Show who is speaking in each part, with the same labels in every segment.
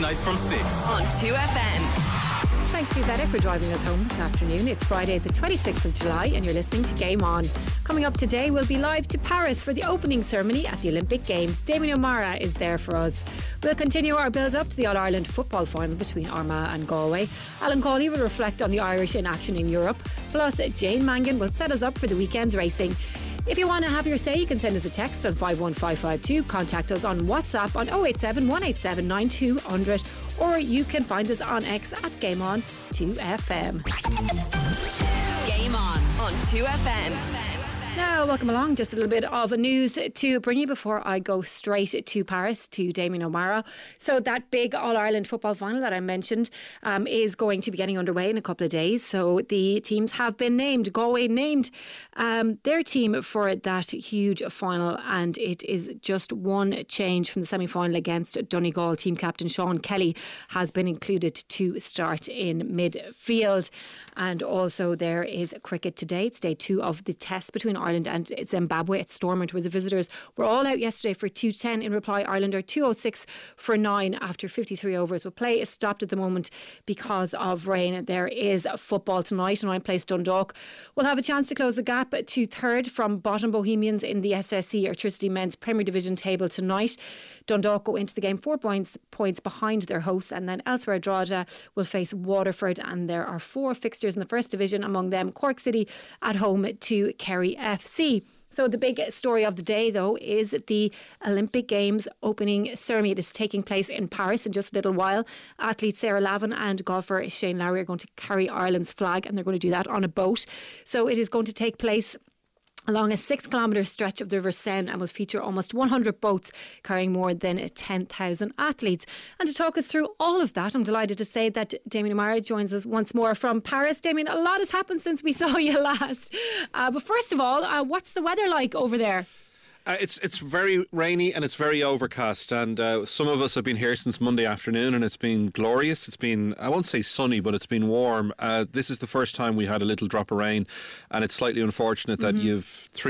Speaker 1: weeknights from 6
Speaker 2: on 2FM.
Speaker 3: Thanks to Better for driving us home this afternoon. It's Friday the 26th of July and you're listening to Game On. Coming up today, we'll be live to Paris for the opening ceremony at the Olympic Games. Damien O'Mara is there for us. We'll continue our build-up to the All-Ireland football final between Armagh and Galway. Alan Cawley will reflect on the Irish in action in Europe. Plus, Jane Mangan will set us up for the weekend's racing. If you want to have your say, you can send us a text on 51552. Contact us on WhatsApp on 087 187 9200, or you can find us on X at Game On 2FM.
Speaker 2: Game On 2FM.
Speaker 3: Now, welcome along. Just a little bit of news to bring you before I go straight to Paris to Damien O'Mara. So that big All-Ireland football final that I mentioned is going to be getting underway in a couple of days. So the teams have been named. Galway named their team for that huge final, and it is just one change from the semi-final against Donegal. Team captain Sean Kelly has been included to start in midfield. And also there is cricket today. It's day 2 of the test between Ireland and Zimbabwe at Stormont, where the visitors were all out yesterday for 210. In reply, Ireland are 206 for 9 after 53 overs. But play is stopped at the moment because of rain. There is football tonight, and ninth place Dundalk will have a chance to close the gap to third from bottom Bohemians in the SSE Electricity Men's Premier Division table tonight. Dundalk go into the game 4 points behind their hosts, and then elsewhere Drogheda will face Waterford, and there are 4 fixtures in the first division, among them Cork City at home to Kerry FC. So the big story of the day, though, is the Olympic Games opening ceremony. It is taking place in Paris in just a little while. Athlete Sarah Lavin and golfer Shane Lowry are going to carry Ireland's flag, and they're going to do that on a boat. So it is going to take place along a 6-kilometre stretch of the River Seine, and will feature almost 100 boats carrying more than 10,000 athletes. And to talk us through all of that, I'm delighted to say that Damien O'Mara joins us once more from Paris. Damien, a lot has happened since we saw you last. But first of all, what's the weather like over there?
Speaker 4: It's very rainy and it's very overcast, and some of us have been here since Monday afternoon, and it's been glorious. It's been, I won't say sunny, but it's been warm. This is the first time we had a little drop of rain, and it's slightly unfortunate that you've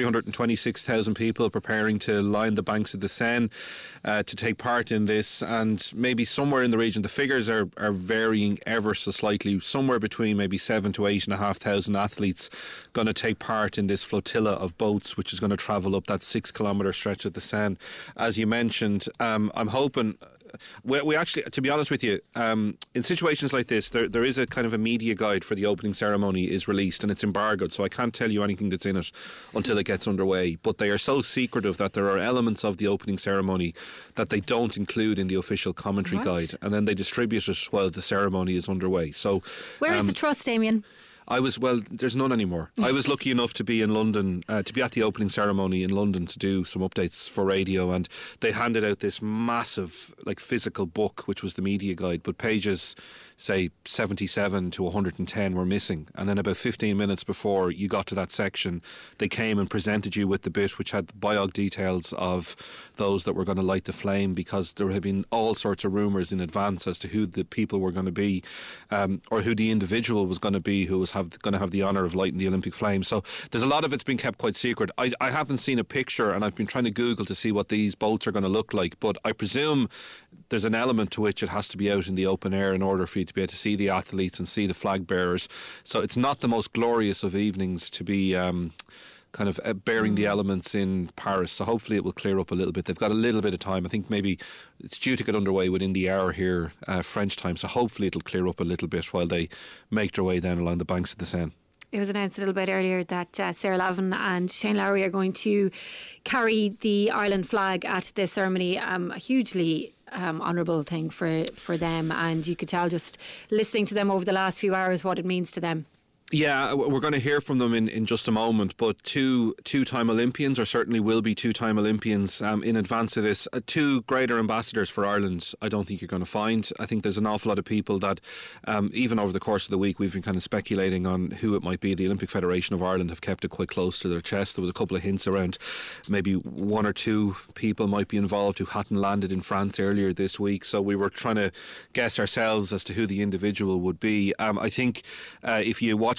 Speaker 4: 326,000 people preparing to line the banks of the Seine to take part in this, and maybe somewhere in the region, the figures are varying ever so slightly, somewhere between maybe 7,000 to 8,500 athletes going to take part in this flotilla of boats, which is going to travel up that 6-kilometre stretch of the Seine. As you mentioned, I'm hoping we actually, to be honest with you, in situations like this, there is a kind of a media guide for the opening ceremony is released, and it's embargoed, so I can't tell you anything that's in it until it gets underway. But they are so secretive that there are elements of the opening ceremony that they don't include in the official commentary guide, and then they distribute it while the ceremony is underway. So
Speaker 3: where is the trust, Damien?
Speaker 4: There's none anymore. I was lucky enough to be in London, to be at the opening ceremony in London to do some updates for radio, and they handed out this massive, physical book, which was the media guide, but pages, say, 77 to 110 were missing. And then about 15 minutes before you got to that section, they came and presented you with the bit which had biog details of those that were going to light the flame, because there had been all sorts of rumours in advance as to who the people were going to be, or who the individual was going to be who was going to have the honour of lighting the Olympic flame. So there's a lot of it's been kept quite secret. I haven't seen a picture, and I've been trying to Google to see what these boats are going to look like, but I presume there's an element to which it has to be out in the open air in order for you to be able to see the athletes and see the flag bearers. So it's not the most glorious of evenings to be bearing the elements in Paris. So hopefully it will clear up a little bit. They've got a little bit of time. I think maybe it's due to get underway within the hour here, French time. So hopefully it'll clear up a little bit while they make their way down along the banks of the Seine.
Speaker 3: It was announced a little bit earlier that Sarah Lavin and Shane Lowry are going to carry the Ireland flag at this ceremony. A hugely honourable thing for them, and you could tell just listening to them over the last few hours what it means to them.
Speaker 4: Yeah, we're going to hear from them in just a moment, but two-time Olympians, or certainly will be two-time Olympians in advance of this. 2 greater ambassadors for Ireland I don't think you're going to find. I think there's an awful lot of people that, even over the course of the week, we've been kind of speculating on who it might be. The Olympic Federation of Ireland have kept it quite close to their chest. There was a couple of hints around maybe 1 or 2 people might be involved who hadn't landed in France earlier this week, so we were trying to guess ourselves as to who the individual would be. I think if you watch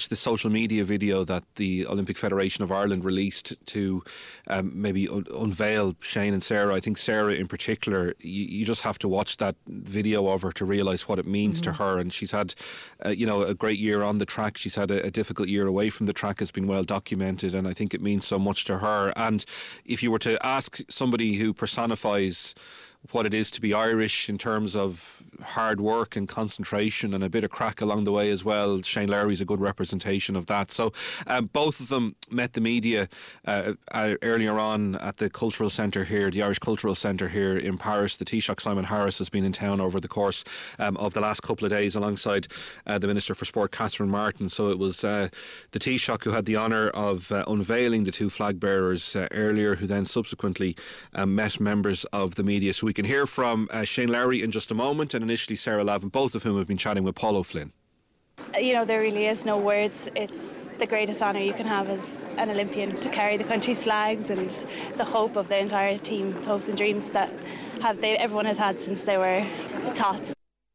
Speaker 4: watch the social media video that the Olympic Federation of Ireland released to maybe unveil Shane and Sarah. I think Sarah in particular, you just have to watch that video of her to realise what it means to her. And she's had, a great year on the track. She's had a difficult year away from the track, has been well documented, and I think it means so much to her. And if you were to ask somebody who personifies what it is to be Irish in terms of hard work and concentration and a bit of crack along the way as well, Shane Lowry is a good representation of that. So both of them met the media earlier on at the Cultural Centre here, the Irish Cultural Centre here in Paris. The Taoiseach Simon Harris has been in town over the course of the last couple of days alongside the Minister for Sport, Catherine Martin. So it was the Taoiseach who had the honour of unveiling the two flag bearers earlier, who then subsequently met members of the media. So we can hear from Shane Lowry in just a moment, and initially Sarah Lavin, both of whom have been chatting with Paul O'Flynn.
Speaker 1: There really is no words. It's the greatest honour you can have as an Olympian, to carry the country's flags, and the hope of the entire team, hopes and dreams that everyone has had since they were tots.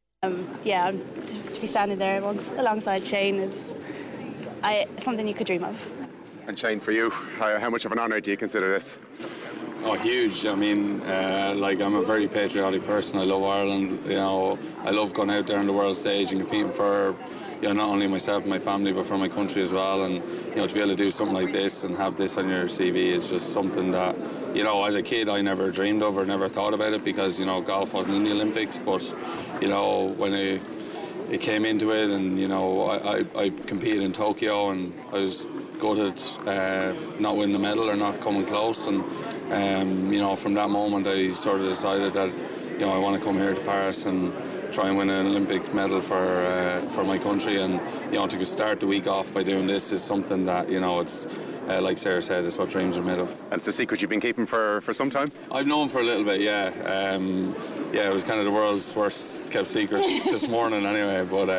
Speaker 1: To be standing there alongside Shane is something you could dream of.
Speaker 5: And Shane, for you, how much of an honour do you consider this?
Speaker 6: Oh, huge. I mean, I'm a very patriotic person. I love Ireland. I love going out there on the world stage and competing for, not only myself and my family, but for my country as well. And, to be able to do something like this and have this on your CV is just something that, as a kid I never dreamed of or never thought about it, because, golf wasn't in the Olympics. But, when it came into it, and, I competed in Tokyo, and I was gutted not winning the medal or not coming close. And from that moment I sort of decided that I want to come here to Paris and try and win an Olympic medal for my country. And to start the week off by doing this is something that it's like Sarah said, it's what dreams are made of.
Speaker 5: And it's a secret you've been keeping for some time?
Speaker 6: I've known for a little bit, yeah. It was kind of the world's worst kept secret this morning anyway. But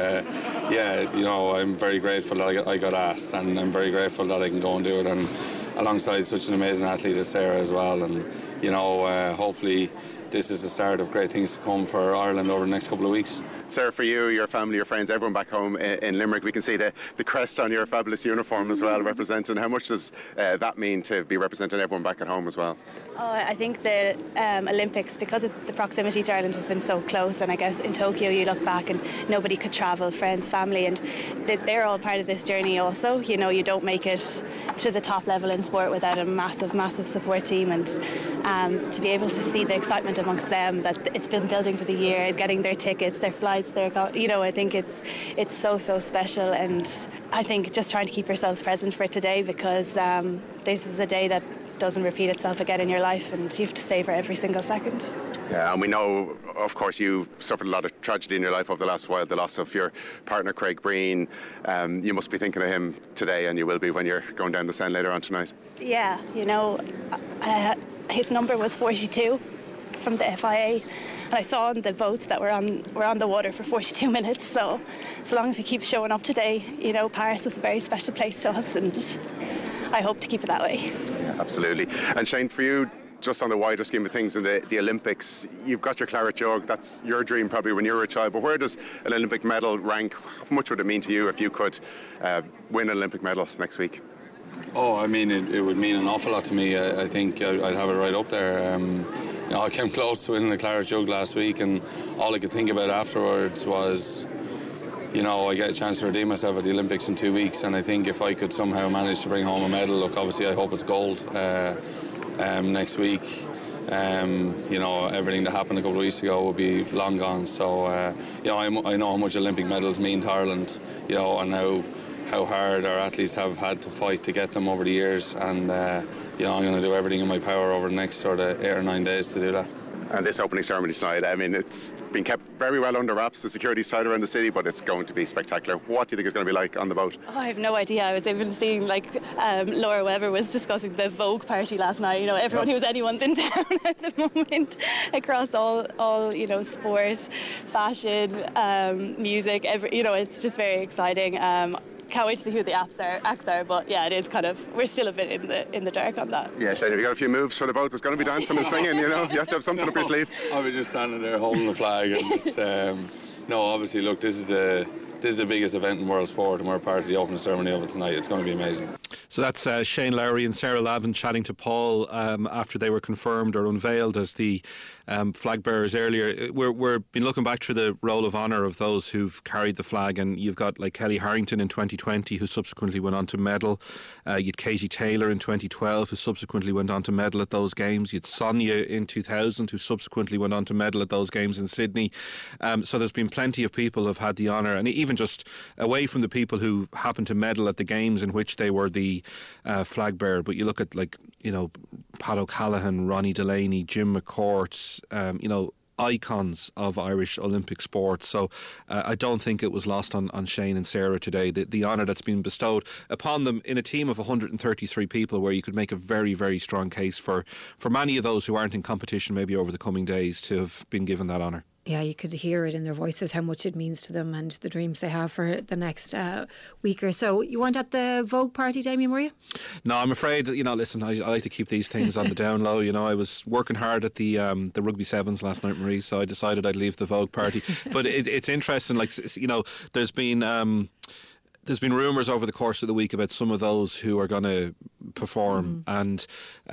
Speaker 6: I'm very grateful that I got asked, and I'm very grateful that I can go and do it, and alongside such an amazing athlete as Sarah as well. And hopefully this is the start of great things to come for Ireland over the next couple of weeks.
Speaker 5: Sarah, for you, your family, your friends, everyone back home in Limerick, we can see the crest on your fabulous uniform as well, representing. How much does that mean to be representing everyone back at home as well?
Speaker 1: I think the Olympics, because the proximity to Ireland has been so close, and I guess in Tokyo you look back and nobody could travel, friends, family, and they're all part of this journey also. You don't make it to the top level in sport without a massive, massive support team, and to be able to see the excitement amongst them that it's been building for the year, getting their tickets, their flights, I think it's so special. And I think just trying to keep yourselves present for today, because this is a day that doesn't repeat itself again in your life, and you have to savour every single second.
Speaker 5: Yeah, and we know, of course, you suffered a lot of tragedy in your life over the last while, the loss of your partner Craig Breen. You must be thinking of him today, and you will be when you're going down the Seine later on tonight. Yeah,
Speaker 1: his number was 42 from the FIA, and I saw on the boats that were on the water for 42 minutes. So long as he keeps showing up today, Paris is a very special place to us, and I hope to keep it that way.
Speaker 5: Yeah, absolutely. And Shane, for you, just on the wider scheme of things in the Olympics, you've got your claret jug. That's your dream probably when you were a child. But where does an Olympic medal rank? How much would it mean to you if you could win an Olympic medal next week?
Speaker 6: Oh, I mean, it would mean an awful lot to me. I think I'd have it right up there. I came close to winning the claret jug last week, and all I could think about afterwards was, I get a chance to redeem myself at the Olympics in 2 weeks, and I think if I could somehow manage to bring home a medal, look, obviously I hope it's gold next week. Everything that happened a couple of weeks ago will be long gone. So, I know how much Olympic medals mean to Ireland, and how hard our athletes have had to fight to get them over the years, and I'm going to do everything in my power over the next sort of 8 or 9 days to do that.
Speaker 5: And this opening ceremony tonight, I mean, it's been kept very well under wraps, the security side around the city, but it's going to be spectacular. What do you think it's going to be like on the boat?
Speaker 1: I have no idea. I was even seeing, Laura Webber was discussing the Vogue party last night. Everyone who's anyone's in town at the moment, across all sport, fashion, music, it's just very exciting. Can't wait to see who the acts are, but yeah, it is we're still a bit in the dark on that.
Speaker 5: Yeah, Shane, have you got a few moves for the boat? There's going to be dancing and singing, you have to have something up your sleeve.
Speaker 6: I was just standing there holding the flag, and just, obviously, look, this is the this is the biggest event in world sport, and we're part of the opening ceremony of it tonight. It's going to be amazing.
Speaker 4: So that's Shane Lowry and Sarah Lavin chatting to Paul after they were confirmed or unveiled as the flag bearers earlier. We've been looking back through the roll of honour of those who've carried the flag, and you've got like Kelly Harrington in 2020, who subsequently went on to medal. You'd Katie Taylor in 2012, who subsequently went on to medal at those games. You'd Sonia in 2000, who subsequently went on to medal at those games in Sydney. So there's been plenty of people who've had the honour, and even just away from the people who happened to medal at the games in which they were the flag bearer. But you look at, like, you know, Pat O'Callaghan, Ronnie Delaney, Jim McCourt, you know, icons of Irish Olympic sport. So I don't think it was lost on Shane and Sarah today, the honour that's been bestowed upon them in a team of 133 people, where you could make a very, very strong case for many of those who aren't in competition maybe over the coming days to have been given that honour.
Speaker 3: Yeah, you could hear it in their voices how much it means to them and the dreams they have for the next week or so. You weren't at the Vogue party, Damien, were you?
Speaker 4: No, I'm afraid, you know, listen, I like to keep these things on the down low. You know, I was working hard at the Rugby Sevens last night, Marie, so I decided I'd leave the Vogue party. But it's interesting, like, you know, there's been rumours over the course of the week about some of those who are going to perform, and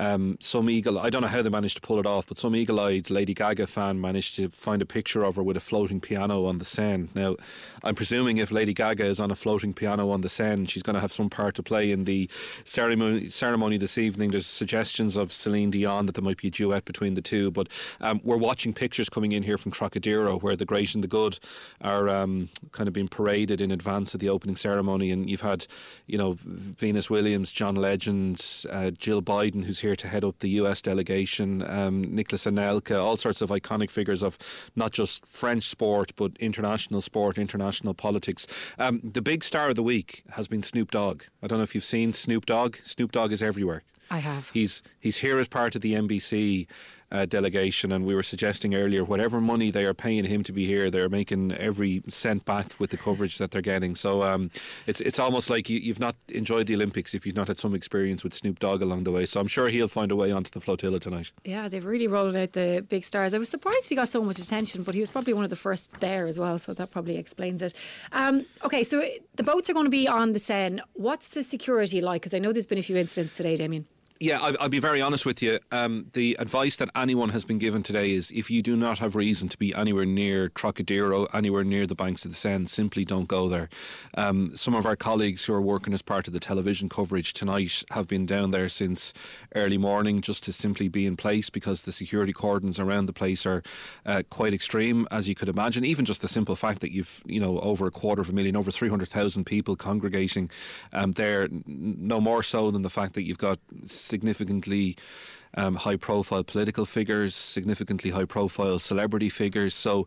Speaker 4: some I don't know how they managed to pull it off, but some eagle-eyed Lady Gaga fan managed to find a picture of her with a floating piano on the Seine. Now, I'm presuming if Lady Gaga is on a floating piano on the Seine, she's going to have some part to play in the ceremony this evening. There's suggestions of Celine Dion, that there might be a duet between the two, but we're watching pictures coming in here from Trocadero where the great and the good are kind of being paraded in advance of the opening ceremony. And you've had, you know, Venus Williams, John Legend, Jill Biden, who's here to head up the US delegation, Nicholas Anelka, all sorts of iconic figures of not just French sport but international sport, international politics. The big star of the week has been Snoop Dogg. I don't know if you've seen Snoop Dogg. Snoop Dogg is everywhere.
Speaker 3: I have.
Speaker 4: He's here as part of the NBC delegation, and we were suggesting earlier, whatever money they are paying him to be here, they're making every cent back with the coverage that they're getting. So it's almost like you've not enjoyed the Olympics if you've not had some experience with Snoop Dogg along the way. So I'm sure he'll find a way onto the flotilla tonight. Yeah,
Speaker 3: they've really rolled out the big stars. I was surprised he got so much attention, but he was probably one of the first there as well, so that probably explains it. Okay, so the boats are going to be on the Seine. What's the security like? Because I know there's been a few incidents today, Damien.
Speaker 4: Yeah, I'll be very honest with you. The advice that anyone has been given today is, if you do not have reason to be anywhere near Trocadero, anywhere near the banks of the Seine, simply don't go there. Some of our colleagues who are working as part of the television coverage tonight have been down there since early morning just to simply be in place, because the security cordons around the place are quite extreme, as you could imagine. Even just the simple fact that you've, you know, over 250,000, over 300,000 people congregating there, no more so than the fact that you've got significantly high-profile political figures, significantly high-profile celebrity figures. So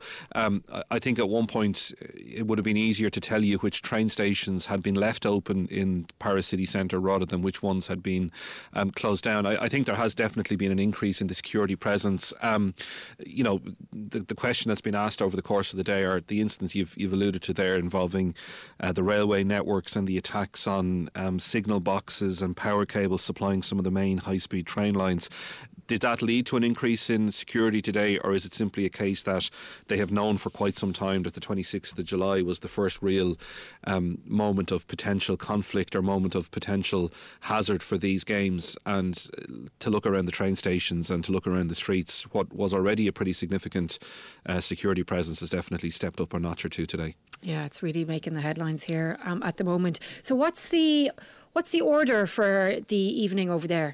Speaker 4: I think at one point it would have been easier to tell you which train stations had been left open in Paris city centre rather than which ones had been closed down. I think there has definitely been an increase in the security presence. You know, the question that's been asked over the course of the day, are the incidents you've alluded to there involving the railway networks and the attacks on signal boxes and power cables supplying some of the main high-speed train lines. Did that lead to an increase in security today, or is it simply a case that they have known for quite some time that the 26th of July was the first real moment of potential conflict or moment of potential hazard for these games, and to look around the train stations and to look around the streets, what was already a pretty significant security presence has definitely stepped up a notch or two today.
Speaker 3: Yeah, it's really making the headlines here at the moment. So what's the order for the evening over there?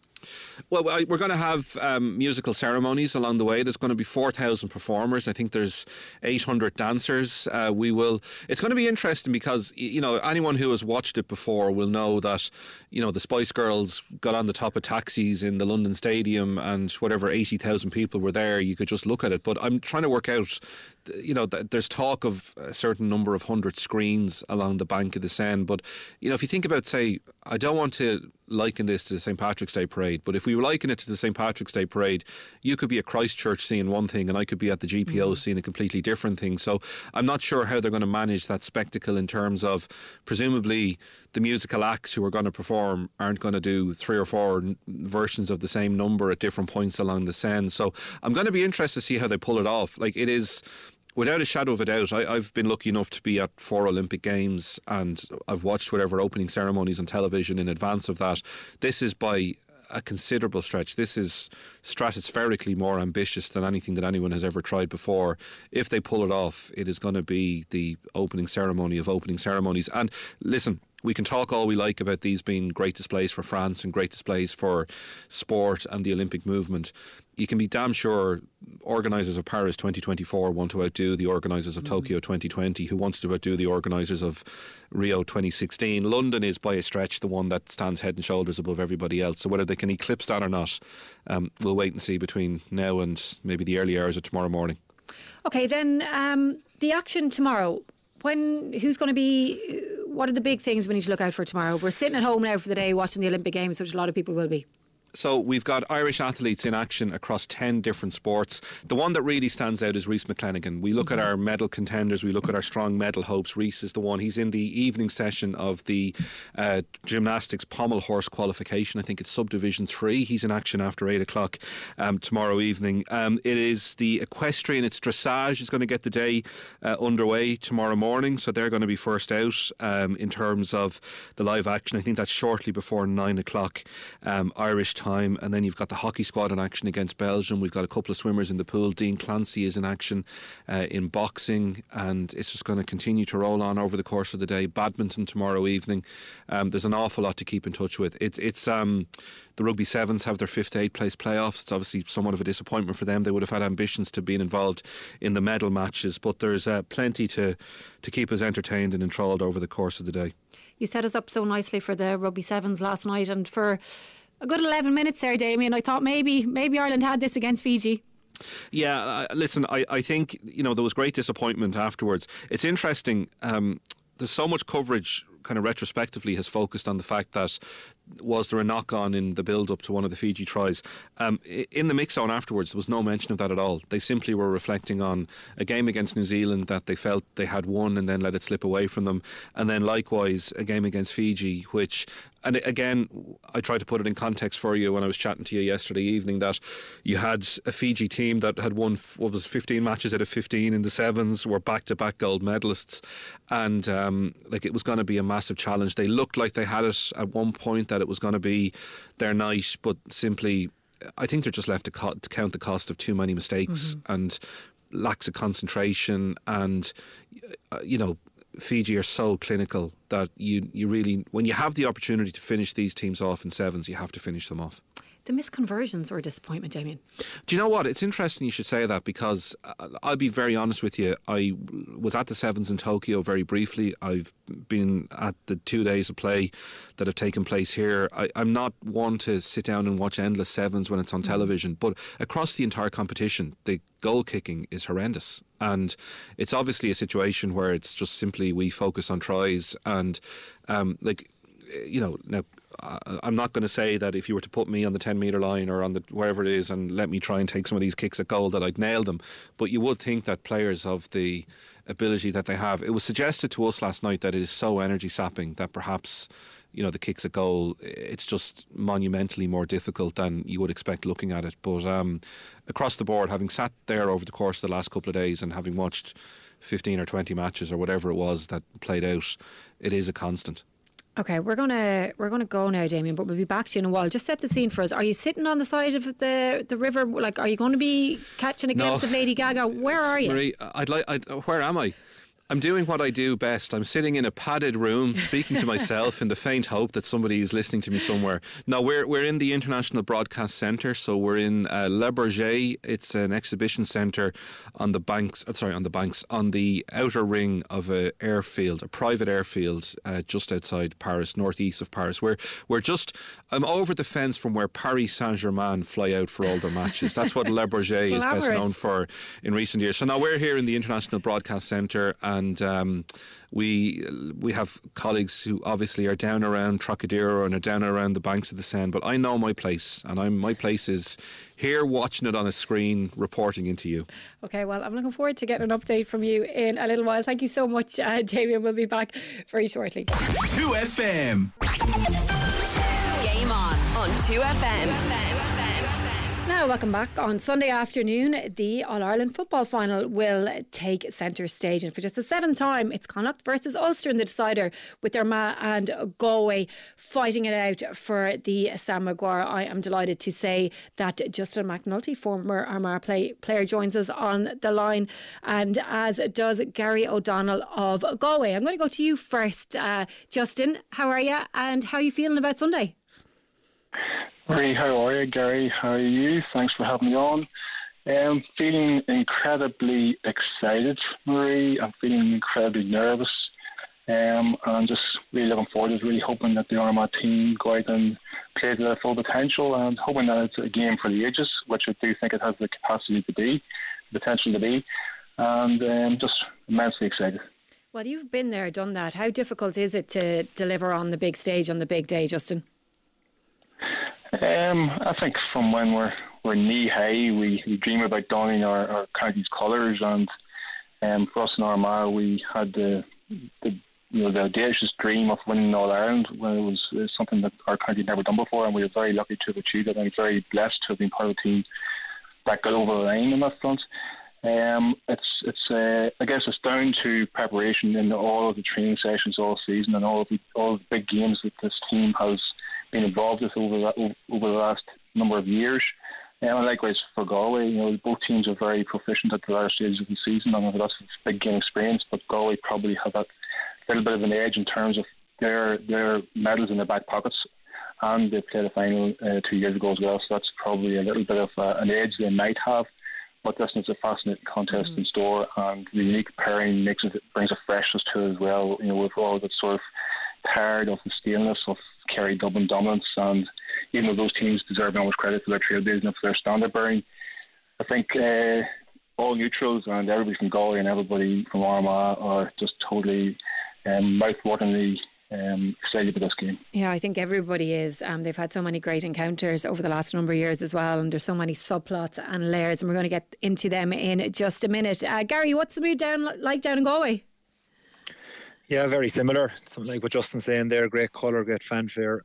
Speaker 4: Well, we're going to have musical ceremonies along the way. There's going to be 4,000 performers. I think there's 800 dancers. It's going to be interesting because, you know, anyone who has watched it before will know that, you know, the Spice Girls got on the top of taxis in the London Stadium and whatever 80,000 people were there. You could just look at it. But I'm trying to work out, you know, there's talk of a certain number of 100 screens along the bank of the Seine. But, you know, if you think about, say, I don't want to liken this to the St. Patrick's Day Parade, but if we liken it to the St. Patrick's Day Parade, you could be at Christchurch seeing one thing and I could be at the GPO seeing a completely different thing. So I'm not sure how they're going to manage that spectacle in terms of, presumably, the musical acts who are going to perform aren't going to do 3 or 4 versions of the same number at different points along the Seine. So I'm going to be interested to see how they pull it off. Like, it is Without a shadow of a doubt, I've been lucky enough to be at 4 Olympic Games, and I've watched whatever opening ceremonies on television in advance of that. This is by a considerable stretch. This is stratospherically more ambitious than anything that anyone has ever tried before. If they pull it off, it is going to be the opening ceremony of opening ceremonies. And listen, we can talk all we like about these being great displays for France and great displays for sport and the Olympic movement. You can be damn sure organisers of Paris 2024 want to outdo the organisers of Tokyo 2020, who wanted to outdo the organisers of Rio 2016. London is by a stretch the one that stands head and shoulders above everybody else. So whether they can eclipse that or not, we'll wait and see between now and maybe the early hours of tomorrow morning. OK, then the action tomorrow. Who's going to be... What are the big things we need to look out for tomorrow? We're sitting at home now for the day watching the Olympic Games, which a lot of people will be. So we've got Irish athletes in action across 10 different sports. The one that really stands out is Rhys McClenaghan. We look at our medal contenders, we look at our strong medal hopes. Rhys is the one. He's in the evening session of the gymnastics pommel horse qualification. I think it's subdivision 3. He's in action after 8 o'clock tomorrow evening. It is the equestrian, it's dressage is going to get the day underway tomorrow morning. So they're going to be first out in terms of the live action. I think that's shortly before 9 o'clock Irish time. And then you've got the hockey squad in action against Belgium. We've got a couple of swimmers in the pool. Dean Clancy is in action in boxing, and it's just going to continue to roll on over the course of the day. Badminton tomorrow evening. There's an awful lot to keep in touch with. It's the Rugby Sevens have their 5th to 8th place playoffs. It's obviously somewhat of a disappointment for them. They would have had ambitions to being involved in the medal matches, but there's plenty to keep us entertained and enthralled over the course of the day.
Speaker 3: You set us up so nicely for the Rugby Sevens last night, and for a good 11 minutes there, Damien, I thought maybe Ireland had this against Fiji.
Speaker 4: Yeah, listen, I think, there was great disappointment afterwards. It's interesting, there's so much coverage kind of retrospectively has focused on the fact that was there a knock-on in the build-up to one of the Fiji tries. In the mix zone afterwards, there was no mention of that at all. They simply were reflecting on a game against New Zealand that they felt they had won and then let it slip away from them. And then likewise, a game against Fiji, which... And again, I tried to put it in context for you when I was chatting to you yesterday evening, that you had a Fiji team that had won, 15 matches out of 15 in the Sevens, were back-to-back gold medalists. And it was going to be a massive challenge. They looked like they had it at one point, that it was going to be their night, but simply, I think they're just left to count the cost of too many mistakes and lacks of concentration. And, Fiji are so clinical that you really, when you have the opportunity to finish these teams off in sevens, you have to finish them off.
Speaker 3: The misconversions were a disappointment, Damien.
Speaker 4: Do you know what? It's interesting you should say that, because I'll be very honest with you. I was at the Sevens in Tokyo very briefly. I've been at the 2 days of play that have taken place here. I'm not one to sit down and watch endless Sevens when it's on television, but across the entire competition, the goal kicking is horrendous. And it's obviously a situation where it's just simply we focus on tries and now I'm not going to say that if you were to put me on the 10-metre line or on the wherever it is and let me try and take some of these kicks at goal that I'd nail them, but you would think that players of the ability that they have, it was suggested to us last night that it is so energy sapping that perhaps the kicks at goal, it's just monumentally more difficult than you would expect looking at it. But across the board, having sat there over the course of the last couple of days and having watched 15 or 20 matches or whatever it was that played out, it is a constant.
Speaker 3: Okay, we're gonna go now, Damien, but we'll be back to you in a while. Just set the scene for us. Are you sitting on the side of the river? Like, are you going to be catching a glimpse of Lady Gaga? Where are you?
Speaker 4: Marie, where am I? I'm doing what I do best. I'm sitting in a padded room speaking to myself in the faint hope that somebody is listening to me somewhere. No, we're in the International Broadcast Centre, so we're in Le Bourget. It's an exhibition centre on the outer ring of a private airfield just outside Paris, northeast of Paris. I'm over the fence from where Paris Saint-Germain fly out for all their matches. That's what Le Bourget is best known for in recent years. So now we're here in the International Broadcast Centre, and we have colleagues who obviously are down around Trocadero and are down around the banks of the Seine, but I know my place, and my place is here watching it on a screen, reporting into you. Okay, well, I'm looking forward to getting an update from you in a little while. Thank you so much, Damien. We'll be back very shortly.
Speaker 2: 2FM. Game on 2FM.
Speaker 3: Now, welcome back. On Sunday afternoon, the All-Ireland football final will take centre stage. And for just the 7th time, it's Connacht versus Ulster in the decider, with Armagh and Galway fighting it out for the Sam Maguire. I am delighted to say that Justin McNulty, former Armagh player, joins us on the line, and as does Gary O'Donnell of Galway. I'm going to go to you first. Justin, how are you, and how are you feeling about Sunday?
Speaker 7: Marie, how are you? Gary, how are you? Thanks for having me on. I'm feeling incredibly excited, Marie. I'm feeling incredibly nervous. I'm just really looking forward to really hoping that the Armagh team go out and play to their full potential, and hoping that it's a game for the ages, which I do think it has the capacity to be, the potential to be, and just immensely excited.
Speaker 3: Well, you've been there, done that. How difficult is it to deliver on the big stage on the big day, Justin?
Speaker 7: I think from when we're knee high, we dream about donning our county's colours, and for us in Armagh, we had the audacious dream of winning All Ireland. When it was something that our county had never done before, and we were very lucky to have achieved it. And very blessed to have been part of the team that got over the line in that front. I guess it's down to preparation in all of the training sessions all season, and all the big games that this team has been involved with over the last number of years. And likewise for Galway, both teams are very proficient at the latter stages of the season and have lots of big game experience, but Galway probably have that little bit of an edge in terms of their medals in their back pockets, and they played a final 2 years ago as well, so that's probably a little bit of an edge they might have. But listen, it's a fascinating contest in store, and the unique pairing brings a freshness to it as well. With all that sort of tired of the staleness of Kerry Dublin dominance, and even though those teams deserve no much credit for their trailblazing and for their standard bearing, I think all neutrals and everybody from Galway and everybody from Armagh are just totally mouth-wateringly excited about this game.
Speaker 3: Yeah, I think everybody is. They've had so many great encounters over the last number of years as well, and there's so many subplots and layers, and we're going to get into them in just a minute. Gary, what's the mood down in Galway?
Speaker 8: Yeah, very similar. Something like what Justin's saying there, great colour, great fanfare.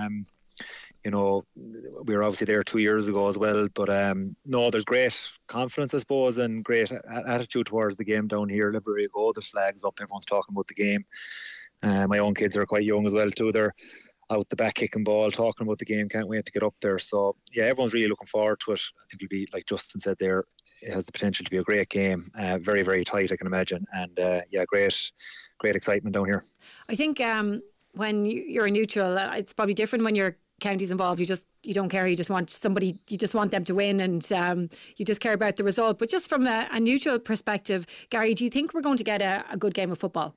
Speaker 8: We were obviously there 2 years ago as well, but no, there's great confidence, I suppose, and great attitude towards the game down here. Everywhere you go, the flag's up, everyone's talking about the game. My own kids are quite young as well too. They're out the back kicking ball, talking about the game, can't wait to get up there. So yeah, everyone's really looking forward to it. I think it'll be, like Justin said there, it has the potential to be a great game. Very, very tight, I can imagine. And great excitement down here. I
Speaker 3: think when you're a neutral, it's probably different when your county's involved. You don't care. You just want them to win, and you just care about the result. But just from a neutral perspective, Gary, do you think we're going to get a good game of football?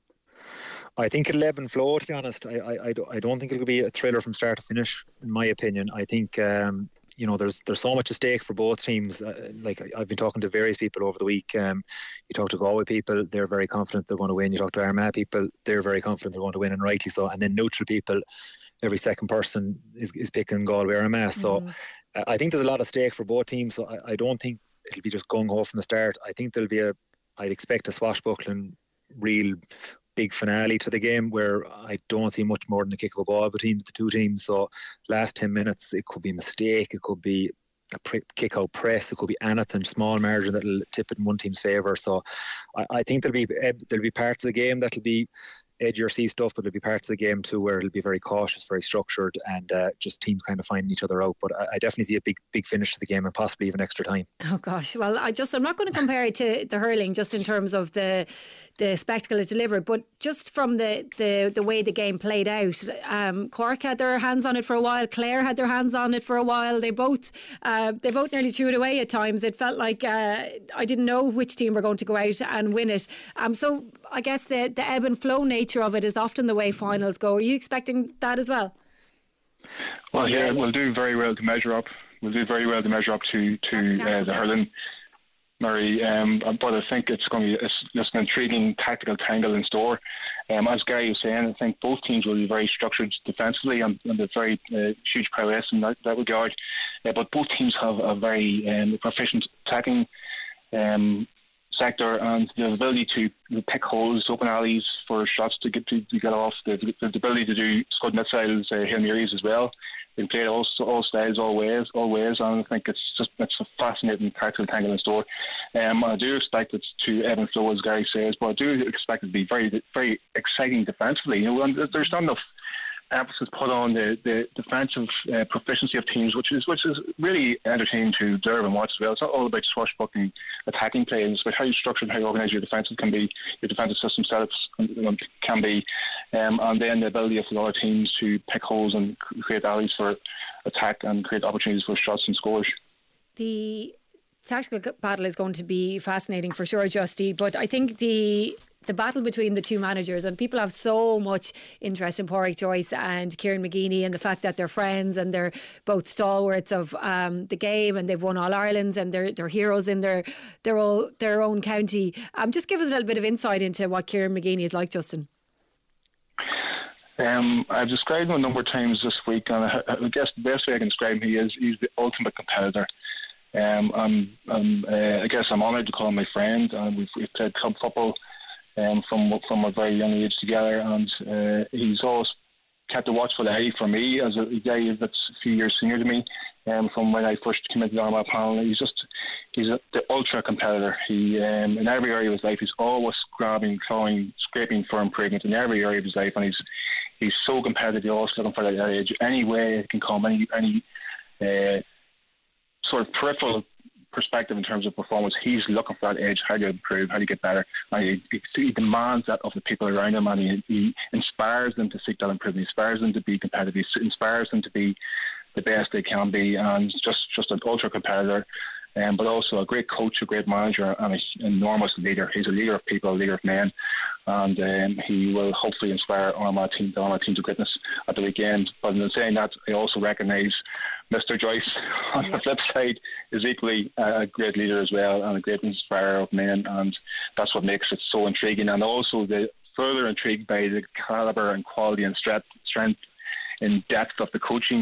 Speaker 8: I think it'll ebb and flow, to be honest. I don't think it'll be a thriller from start to finish, in my opinion. I think there's so much at stake for both teams. I've been talking to various people over the week. You talk to Galway people, they're very confident they're going to win. You talk to Armagh people, they're very confident they're going to win, and rightly so. And then neutral people, every second person is picking Galway or Armagh. So I think there's a lot at stake for both teams. So I don't think it'll be just gung-ho from the start. I think I'd expect a swashbuckling, real big finale to the game, where I don't see much more than the kick of a ball between the two teams. So last 10 minutes, it could be a mistake, it could be a kick-out press, it could be anything, small margin that'll tip it in one team's favour. So I think there'll be parts of the game that'll be edge your seat stuff, but there'll be parts of the game too where it'll be very cautious, very structured, and just teams kind of finding each other out. But I definitely see a big finish to the game, and possibly even extra time.
Speaker 3: Oh gosh, well I'm not going to compare it to the hurling just in terms of the spectacle it delivered, but just from the way the game played out. Cork had their hands on it for a while, Clare had their hands on it for a while. They both nearly threw it away at times. It felt like I didn't know which team were going to go out and win it. So I guess the ebb and flow nature of it is often the way finals go. Are you expecting that as well?
Speaker 7: Well, yeah, we'll do very well to measure up. We'll do very well to measure up to the hurling, Murray. But I think it's just an intriguing tactical tangle in store. As Gary was saying, I think both teams will be very structured defensively, and there's very huge prowess in that regard. But both teams have a very proficient attacking sector, and the ability to pick holes, open alleys for shots to get off, the ability to do Scud missiles, Hail Marys as well. They play all styles, all ways, and I think it's a fascinating tactical tangle in store. I do expect it to ebb and flow, as Gary says, but I do expect it to be very, very exciting defensively. And there's not enough emphasis put on the defensive proficiency of teams, which is really entertaining to observe and watch as well. It's not all about swashbuckling attacking play, it's about how you structure and how you organise your defensive system setups can be, and then the ability of the other teams to pick holes and create alleys for attack and create opportunities for shots and scores.
Speaker 3: The tactical battle is going to be fascinating for sure, Justy, but I think the battle between the two managers, and people have so much interest in Pádraig Joyce and Kieran McGeeney, and the fact that they're friends and they're both stalwarts of the game, and they've won All Irelands and they're heroes in their own county. Just give us a little bit of insight into what Kieran McGeeney is like, Justin.
Speaker 7: I've described him a number of times this week, and I guess the best way I can describe him, he's the ultimate competitor. I guess I'm honoured to call him my friend, and we've played club football from a very young age together, and he's always kept a watchful eye for me as a guy that's a few years senior to me. From when I first came into the Armagh panel, he's the ultra competitor. He in every area of his life, he's always grabbing, clawing, scraping for improvement in every area of his life, and he's so competitive. He's always looking for that edge. Any way it can come, any sort of peripheral perspective in terms of performance, he's looking for that edge. How do you improve? How do you get better? And he demands that of the people around him, and he inspires them to seek that improvement. He inspires them to be competitive. He inspires them to be the best they can be, and just an ultra competitor, but also a great coach, a great manager, and an enormous leader. He's a leader of people, a leader of men, and he will hopefully inspire the Armagh team to greatness at the weekend. But in saying that, I also recognise Mr. Joyce on the flip side is equally a great leader as well, and a great inspirer of men, and that's what makes it so intriguing. And also further intrigued by the calibre and quality and strength and depth of the coaching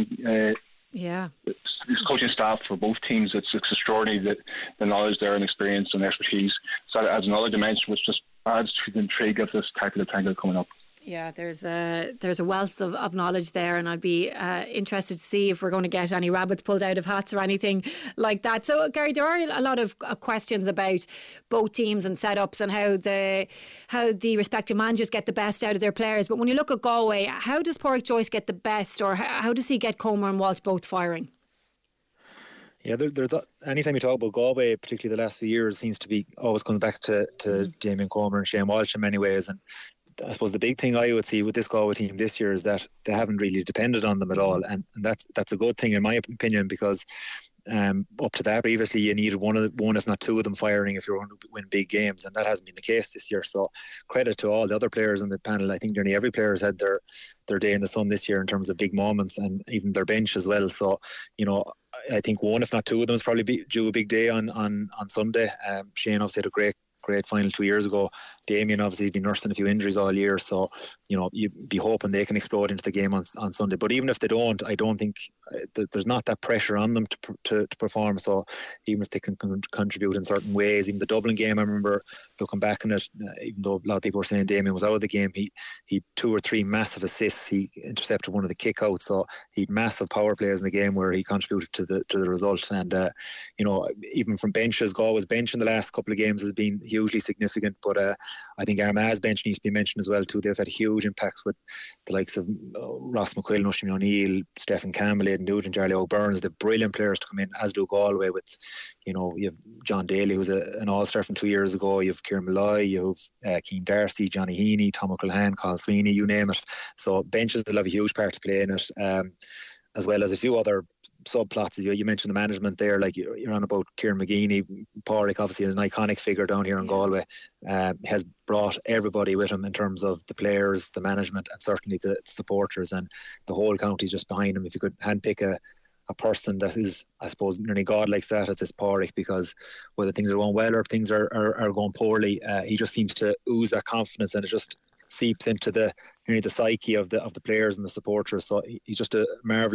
Speaker 7: coaching staff for both teams. It's extraordinary, the knowledge there and experience and expertise. So that adds another dimension which just adds to the intrigue of this tactical tangle coming up.
Speaker 3: Yeah, there's a wealth of knowledge there, and I'd be interested to see if we're going to get any rabbits pulled out of hats or anything like that. So, Gary, there are a lot of questions about both teams and setups and how the respective managers get the best out of their players. But when you look at Galway, how does Pádraig Joyce get the best, or how does he get Comer and Walsh both firing?
Speaker 8: Yeah, there's anytime you talk about Galway, particularly the last few years, seems to be always comes back to Damien Comer and Shane Walsh in many ways. And I suppose the big thing I would see with this Galway team this year is that they haven't really depended on them at all, and that's a good thing in my opinion, because up to that previously you needed one if not two of them firing if you were going to win big games, and that hasn't been the case this year. So credit to all the other players on the panel. I think nearly every player has had their day in the sun this year in terms of big moments, and even their bench as well. So I think one if not two of them is probably due a big day on Sunday. Shane obviously had a great final 2 years ago. Damien obviously has been nursing a few injuries all year, so you'd be hoping they can explode into the game on Sunday. But even if they don't, I don't think there's not that pressure on them to perform. So even if they can contribute in certain ways, even the Dublin game, I remember looking back on it, even though a lot of people were saying Damien was out of the game, he 2 or 3 massive assists. He intercepted one of the kickouts, so he had massive power plays in the game where he contributed to the result. And even from benches, Galway's bench in the last couple of games has been hugely significant, but I think Armagh's bench needs to be mentioned as well too. They've had huge impacts with the likes of Ross McQuillan, Oisin O'Neill, Stephen Campbell, Aidan Nugent, Charlie O'Byrne. They're brilliant players to come in, as do Galway with you have John Daly, who's an all-star from 2 years ago. You have Kieran Malloy, you have Keane Darcy, Johnny Heaney, Tom O'Callaghan, Carl Sweeney, you name it. So benches will have a huge part to play in it, as well as a few other subplots. You mentioned the management there, like you're on about Kieran McGeeney. Pádraig obviously is an iconic figure down here in Galway, has brought everybody with him in terms of the players, the management, and certainly the supporters, and the whole county's just behind him. If you could handpick a person that is, I suppose, nearly God like that, it's Pádraig, because whether things are going well or things are going poorly, he just seems to ooze that confidence, and it just seeps into the psyche of the players and the supporters. So he's just a marvellous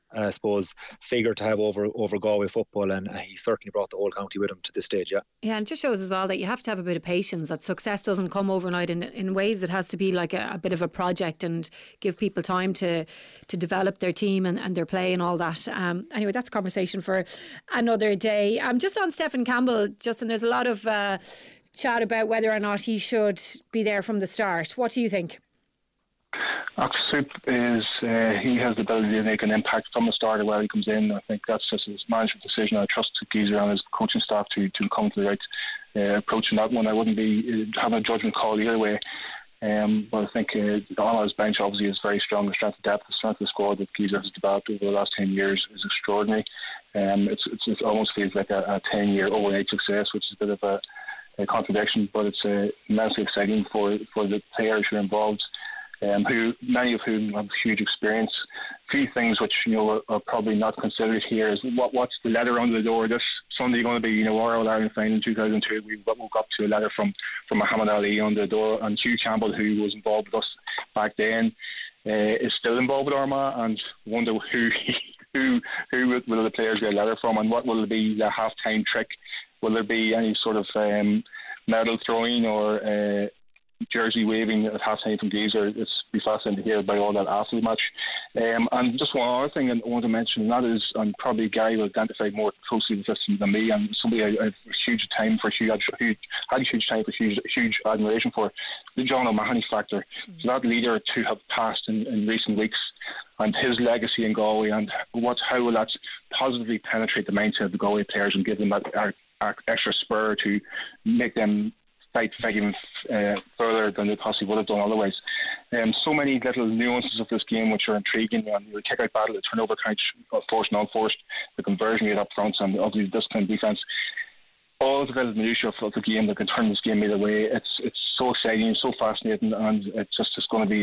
Speaker 8: I suppose, figure to have over Galway football, and he certainly brought the whole county with him to this stage.
Speaker 3: Yeah, and it just shows as well that you have to have a bit of patience, that success doesn't come overnight. In ways it has to be like a bit of a project and give people time to develop their team and their play and all that. Anyway, that's a conversation for another day. Just on Stephen Campbell, Justin, there's a lot of chat about whether or not he should be there from the start. What do you think?
Speaker 7: Soup is he has the ability to make an impact from the start while he comes in. I think that's just his management decision. I trust Geezer and his coaching staff to come to the right approach in that one. I wouldn't be having a judgment call either way. But I think on his bench obviously is very strong. The strength of depth, the strength of the squad that Geezer has developed over the last 10 years is extraordinary. It almost feels like a 10-year overnight success, which is a bit of a contradiction, but it's immensely exciting for the players who are involved. Many of whom have huge experience. A few things which are probably not considered here is what's the letter under the door this Sunday going to be. Our All-Ireland final in 2002, we woke up to a letter from Muhammad Ali under the door, and Hugh Campbell, who was involved with us back then, is still involved with Armagh, and wonder who will the players get a letter from, and what will be the half-time trick. Will there be any sort of medal throwing or jersey waving at half-time from Geezer? It's be fascinating to hear about all that after the match. And just one other thing I want to mention, and that is, and probably Gary will identify more closely with this than me, and somebody I have huge time for, huge admiration for, the John O'Mahony factor. So that leader to have passed in recent weeks, and his legacy in Galway, and how will that positively penetrate the mindset of the Galway players and give them that extra spur to make them fight even further than they possibly would have done otherwise. So many little nuances of this game which are intriguing, and the kick-out battle, the turnover count, forced and unforced, the conversion rate up front, and obviously the disciplined defence. All the little minutiae of the game that can turn this game either way. It's so exciting, so fascinating, and it's going to be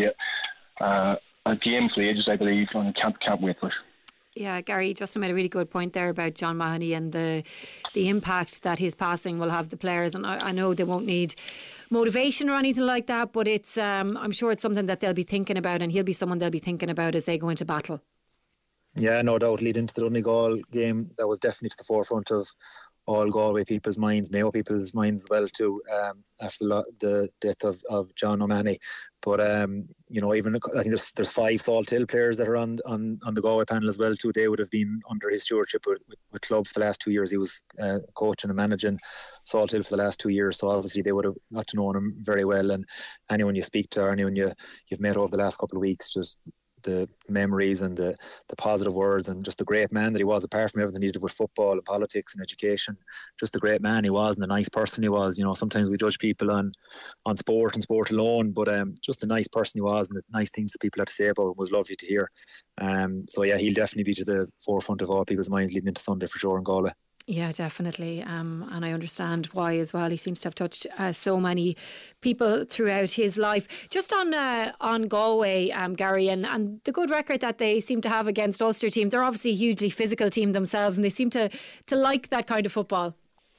Speaker 7: a game for the ages, I believe, and I can't wait for it.
Speaker 3: Yeah, Gary, Justin made a really good point there about John Mahoney and the impact that his passing will have the players. And I know they won't need motivation or anything like that, but it's I'm sure it's something that they'll be thinking about, and he'll be someone they'll be thinking about as they go into battle. Yeah, no doubt. Leading into the Donegal game, that was definitely to the forefront of all Galway people's minds, Mayo people's minds as well too, after the death of John O'Mahony. But even I think there's 5 Salt Hill players that are on the Galway panel as well too. They would have been under his stewardship with club for the last 2 years. He was coaching and managing Salt Hill for the last 2 years, so obviously they would have got to know him very well. And anyone you speak to, or anyone you've met over the last couple of weeks, just the memories and the positive words, and just the great man that he was, apart from everything he did with football and politics and education. Just the great man he was, and the nice person he was. Sometimes we judge people on sport and sport alone, but just the nice person he was, and the nice things that people had to say about him was lovely to hear. So yeah, he'll definitely be to the forefront of all people's minds leading into Sunday for sure in Galway. Yeah, definitely. And I understand why as well. He seems to have touched so many people throughout his life. Just on Galway, Gary, and the good record that they seem to have against Ulster teams. They're obviously a hugely physical team themselves, and they seem to like that kind of football.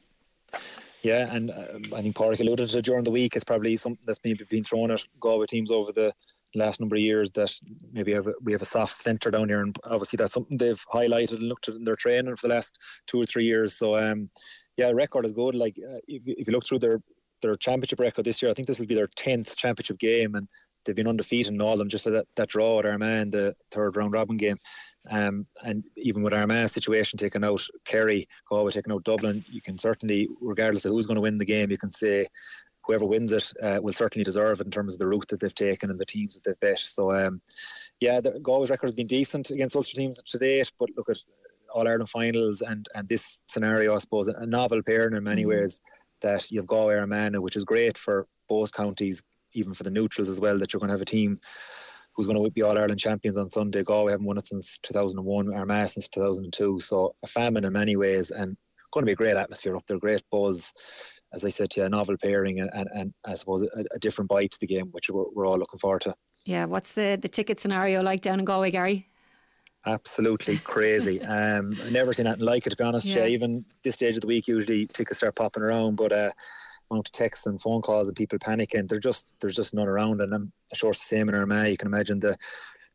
Speaker 3: Yeah, and I think Pádraig alluded to it during the week. It's probably something that's maybe been thrown at Galway teams over the last number of years, that maybe we have a soft centre down here, and obviously that's something they've highlighted and looked at in their training for the last 2 or 3 years. So the record is good. Like if you look through their championship record this year, I think this will be their 10th championship game, and they've been undefeated in all of them, just for that draw at Armagh in the third round robin game. And even with Armagh's situation taking out Kerry, Galway taking out Dublin, you can certainly, regardless of who's going to win the game, you can say whoever wins it will certainly deserve it in terms of the route that they've taken and the teams that they've bet. So, the Galway's record has been decent against Ulster teams to date, but look at All-Ireland finals and this scenario, I suppose, a novel pairing in many ways, that you have Galway Armagh, which is great for both counties, even for the neutrals as well, that you're going to have a team who's going to be All-Ireland champions on Sunday. Galway haven't won it since 2001, Armagh since 2002, so a famine in many ways, and going to be a great atmosphere up there, great buzz. As I said to you, a novel pairing and I suppose a different bite to the game, which we're all looking forward to. Yeah, what's the ticket scenario like down in Galway, Gary? Absolutely crazy. I've never seen anything like it, to be honest. Yeah. Even this stage of the week, usually tickets start popping around, but amount of texts and phone calls and people panicking, there's just none around, and I'm sure it's the same in Armagh. You can imagine the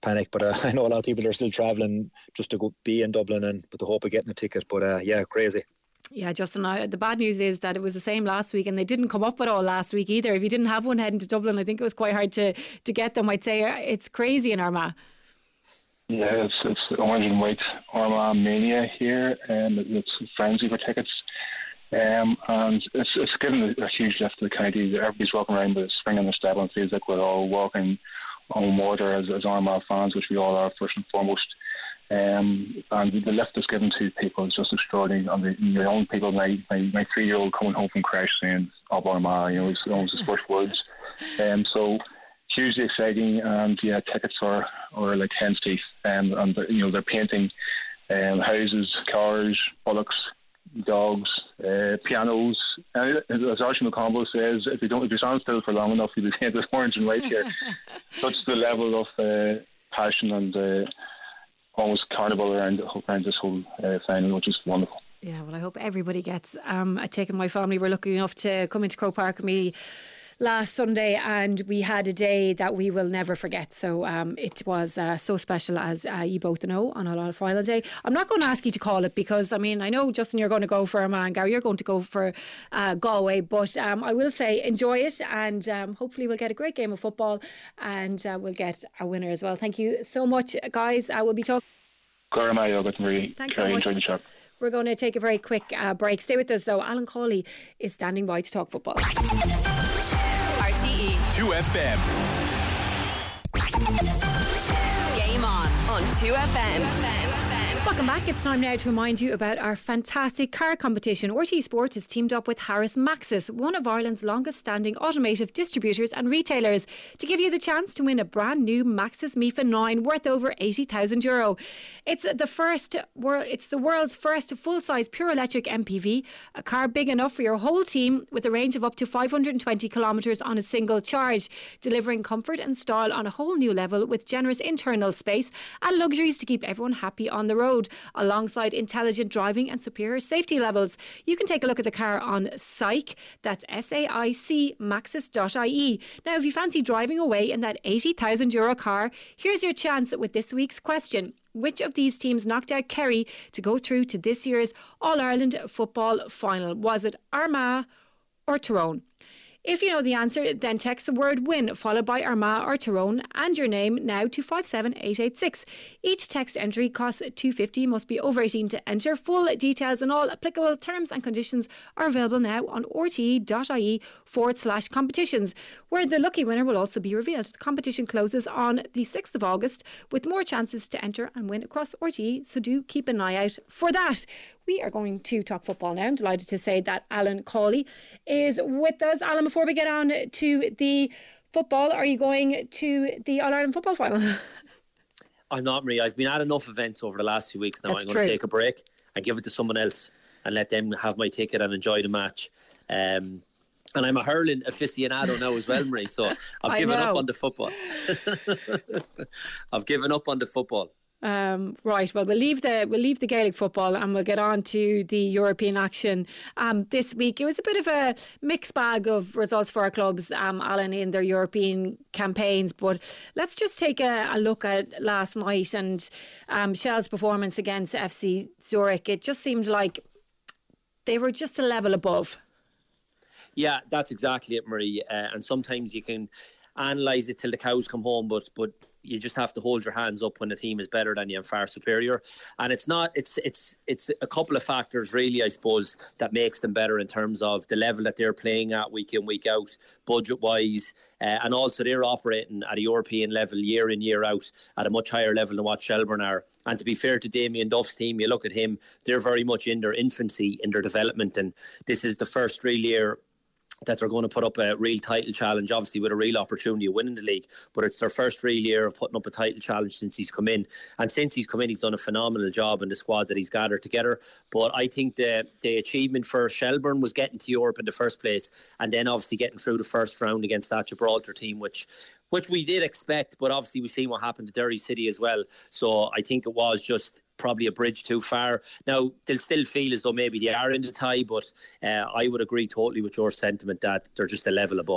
Speaker 8: panic. But I know a lot of people are still travelling just to go be in Dublin and with the hope of getting a ticket. But yeah, crazy.
Speaker 3: Yeah, Justin, the bad news is that it was the same last week and they didn't come up at all last week either. If you didn't have one heading to Dublin, I think it was quite hard to get them. I'd say it's crazy in Armagh.
Speaker 7: Yeah, it's orange and white Armagh mania here, and it's a frenzy for tickets. And it's given a huge lift to the county. Everybody's walking around with a spring in their step, and it feels like we're all walking on water as Armagh fans, which we all are first and foremost. And the lift is given to people is just extraordinary. And the young people, my 3-year-old coming home from crash saying, "Up Armagh," it's almost his first words. So hugely exciting, and yeah, tickets are like hen's teeth. And they're painting houses, cars, bullocks, dogs, pianos. And as Archie McConville says, if you stand still for long enough, you'll be painted orange and white here. That's the level of passion and almost carnival around this whole final, which is wonderful.
Speaker 3: Yeah, well, I hope everybody gets a ticket. My family were lucky enough to come into Croke Park with me last Sunday, and we had a day that we will never forget. So it was so special, as you both know, on a final day. I'm not going to ask you to call it because, I know, Justin, you're going to go for Armagh, and Gary, you're going to go for Galway, but I will say enjoy it, and hopefully we'll get a great game of football, and we'll get a winner as well. Thank you so much, guys. We'll be talking. Thanks so much.
Speaker 7: Enjoy the chat.
Speaker 3: We're going to take a very quick break. Stay with us though. Alan Cawley is standing by to talk football.
Speaker 2: RTE
Speaker 9: 2FM.
Speaker 2: Game on 2FM.
Speaker 3: Welcome back. It's time now to remind you about our fantastic car competition. RTE Sport has teamed up with Harris Maxus, one of Ireland's longest standing automotive distributors and retailers, to give you the chance to win a brand new Maxus Mifa 9 worth over €80,000. It's the world's first full-size pure electric MPV, a car big enough for your whole team with a range of up to 520 kilometres on a single charge, delivering comfort and style on a whole new level with generous internal space and luxuries to keep everyone happy on the road, alongside intelligent driving and superior safety levels. You can take a look at the car on SAIC, that's SAIC maxus.ie. Now, if you fancy driving away in that €80,000 car, here's your chance with this week's question. Which of these teams knocked out Kerry to go through to this year's All-Ireland football final? Was it Armagh or Tyrone? If you know the answer, then text the word WIN followed by Armagh or Tyrone and your name now to 57886. Each text entry costs $2.50, must be over 18 to enter. Full details and all applicable terms and conditions are available now on rte.ie/competitions, where the lucky winner will also be revealed. The competition closes on the 6th of August with more chances to enter and win across RTE, so do keep an eye out for that. We are going to talk football now. I'm delighted to say that Alan Cawley is with us. Alan, before we get on to the football, are you going to the All-Ireland football final?
Speaker 10: I'm not, Marie. I've been at enough events over the last few weeks now.
Speaker 3: That's
Speaker 10: I'm going to take a break and give it to someone else and let them have my ticket and enjoy the match. And I'm a hurling aficionado now as well, Marie, so I've given up on the football. I've given up on the football.
Speaker 3: Right, well, we'll leave the Gaelic football and we'll get on to the European action this week. It was a bit of a mixed bag of results for our clubs, Alan, in their European campaigns, but let's just take a look at last night and Shell's performance against FC Zurich. It just seemed like they were just a level above.
Speaker 10: Yeah, that's exactly it, Marie, and sometimes you can analyse it till the cows come home, but you just have to hold your hands up when the team is better than you and far superior. And it's a couple of factors really, I suppose, that makes them better in terms of the level that they're playing at week in, week out, budget wise, and also they're operating at a European level year in, year out at a much higher level than what Shelbourne are. And to be fair to Damien Duff's team, you look at him, they're very much in their infancy, in their development, and this is the first real year that they're going to put up a real title challenge, obviously with a real opportunity of winning the league, but it's their first real year of putting up a title challenge since he's come in. And since he's come in, he's done a phenomenal job in the squad that he's gathered together. But I think the achievement for Shelbourne was getting to Europe in the first place, and then obviously getting through the first round against that Gibraltar team, which we did expect, but obviously we've seen what happened to Derry City as well. So I think it was just probably a bridge too far. Now, they'll still feel as though maybe they are in the tie, but I would agree totally with your sentiment that they're just a level above.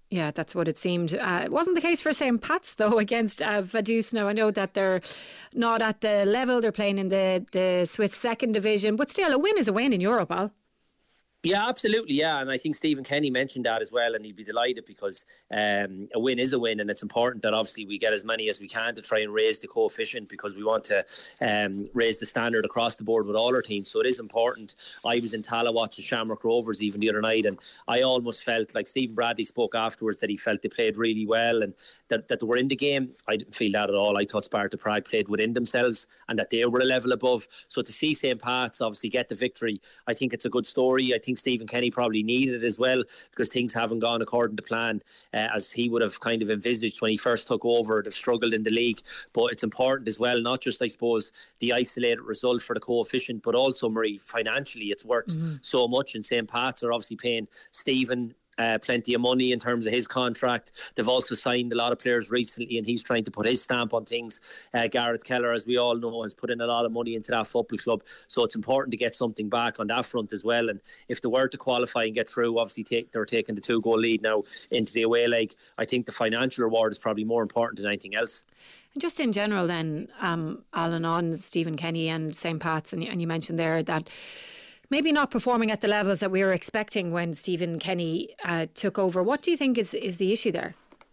Speaker 3: Yeah, that's what it seemed. It wasn't the case for St. Pat's, though, against Vaduz. Now, I know that they're not at the level. They're playing in the Swiss second division. But still, a win is a win in Europe, Al.
Speaker 10: Yeah, absolutely. Yeah, and I think Stephen Kenny mentioned that as well, and he'd be delighted because a win is a win, and it's important that obviously we get as many as we can to try and raise the coefficient, because we want to raise the standard across the board with all our teams. So it is important. I was in Tala watching Shamrock Rovers even the other night, and I almost felt like Stephen Bradley spoke afterwards that he felt they played really well and that they were in the game. I didn't feel that at all. I thought Sparta Prague played within themselves and that they were a level above. So to see St. Pat's obviously get the victory, I think it's a good story. I think Stephen Kenny probably needed it as well, because things haven't gone according to plan as he would have kind of envisaged when he first took over. They've struggled in the league, but it's important as well, not just I suppose the isolated result for the coefficient, but also, Marie, financially it's worth so much, and St. Pat's are obviously paying Stephen plenty of money in terms of his contract. They've also signed a lot of players recently, and he's trying to put his stamp on things. Gareth Keller, as we all know, has put in a lot of money into that football club, so it's important to get something back on that front as well. And if they were to qualify and get through, obviously they're taking the 2-goal lead now into the away leg. I think the financial reward is probably more important than anything else.
Speaker 3: And just in general then, Alan, on Stephen Kenny and St. Pat's, and you mentioned there that maybe not performing at the levels that we were expecting when Stephen Kenny took over. What do you think is the issue there?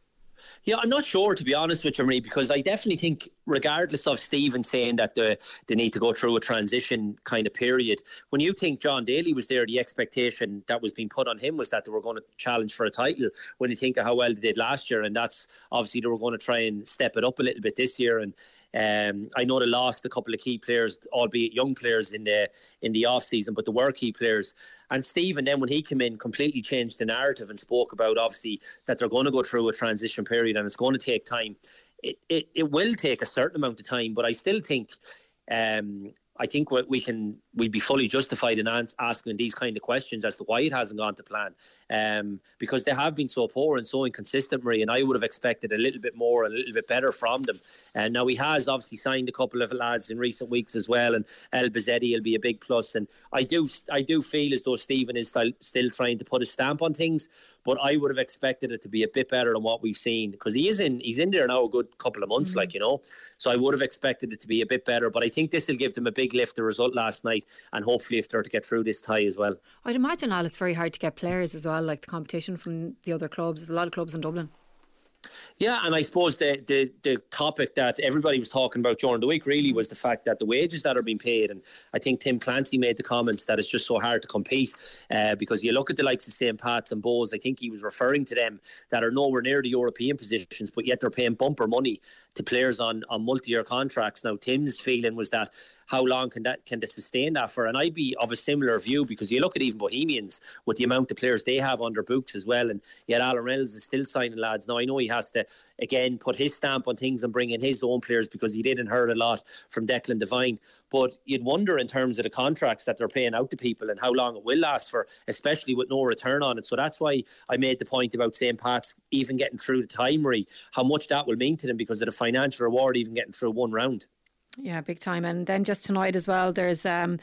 Speaker 10: Yeah, I'm not sure, to be honest with you, Marie, because I definitely think, regardless of Stephen saying that they need to go through a transition kind of period, when you think John Daly was there, the expectation that was being put on him was that they were going to challenge for a title. When you think of how well they did last year, and that's obviously they were going to try and step it up a little bit this year. And I know they lost a couple of key players, albeit young players in the off season, but they were key players. And Stephen, then when he came in, completely changed the narrative and spoke about obviously that they're going to go through a transition period and it's going to take time. It will take a certain amount of time, but I still think we'd be fully justified in asking these kind of questions as to why it hasn't gone to plan, because they have been so poor and so inconsistent, Marie, and I would have expected a little bit more, a little bit better from them. And now he has obviously signed a couple of lads in recent weeks as well, and El Bazzetti will be a big plus. And I do feel as though Stephen is still trying to put a stamp on things, but I would have expected it to be a bit better than what we've seen, because he's in there now a good couple of months, so I would have expected it to be a bit better. But I think this will give them a big lift, the result last night, and hopefully if they're to get through this tie as well.
Speaker 3: I'd imagine, Al, it's very hard to get players as well, like the competition from the other clubs. There's a lot of clubs in Dublin.
Speaker 10: Yeah, and I suppose the topic that everybody was talking about during the week really was the fact that the wages that are being paid, and I think Tim Clancy made the comments that it's just so hard to compete because you look at the likes of St. Pat's and Bows, I think he was referring to them that are nowhere near the European positions, but yet they're paying bumper money to players on multi-year contracts. Now, Tim's feeling was that how long can they sustain that for? And I'd be of a similar view, because you look at even Bohemians with the amount of players they have under books as well, and yet Alan Reynolds is still signing lads. Now, I know he has to again put his stamp on things and bring in his own players, because he did inherit a lot from Declan Devine, but you'd wonder in terms of the contracts that they're paying out to people and how long it will last for, especially with no return on it. So that's why I made the point about St. Pat's even getting through the time, Marie, how much that will mean to them because of the financial reward even getting through one round.
Speaker 3: Yeah, big time. And then just tonight as well, there is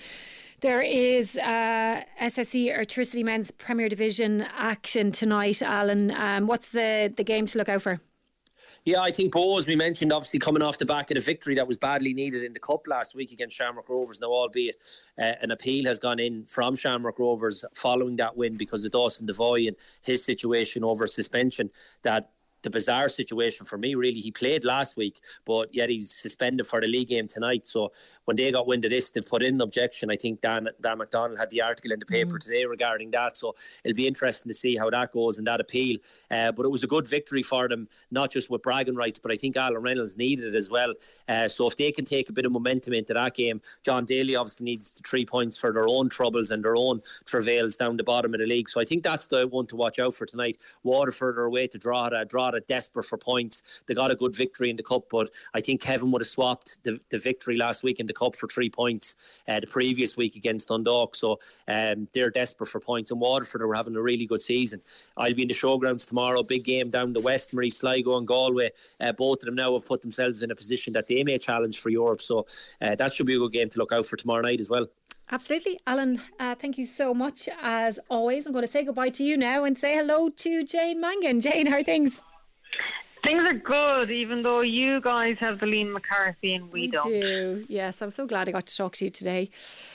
Speaker 3: SSE Electricity Men's Premier Division action tonight. Alan, what's the game to look out for?
Speaker 10: Yeah, I think Bo, as we mentioned, obviously coming off the back of the victory that was badly needed in the Cup last week against Shamrock Rovers. Now, albeit an appeal has gone in from Shamrock Rovers following that win because of Dawson Devoy and his situation over suspension, that the bizarre situation for me, really. He played last week, but yet he's suspended for the league game tonight. So when they got wind of this, they've put in an objection. I think Dan McDonald had the article in the paper today regarding that. So it'll be interesting to see how that goes and that appeal. But it was a good victory for them, not just with bragging rights, but I think Alan Reynolds needed it as well. So if they can take a bit of momentum into that game, John Daly obviously needs the 3 points for their own troubles and their own travails down the bottom of the league. So I think that's the one to watch out for tonight. Waterford are away to Drogheda desperate for points. They got a good victory in the Cup, but I think Kevin would have swapped the victory last week in the Cup for 3 points the previous week against Dundalk. So they're desperate for points, and Waterford are having a really good season. I'll be in the showgrounds tomorrow, big game down the west, Marie, Sligo and Galway. Both of them now have put themselves in a position that they may challenge for Europe, so that should be a good game to look out for tomorrow night as well.
Speaker 3: Absolutely. Alan, thank you so much as always. I'm going to say goodbye to you now and say hello to Jane Mangan. Jane, how are things?
Speaker 9: Things are good, even though you guys have the Liam McCarthy and we don't.
Speaker 3: Do. Yes, I'm so glad I got to talk to you today.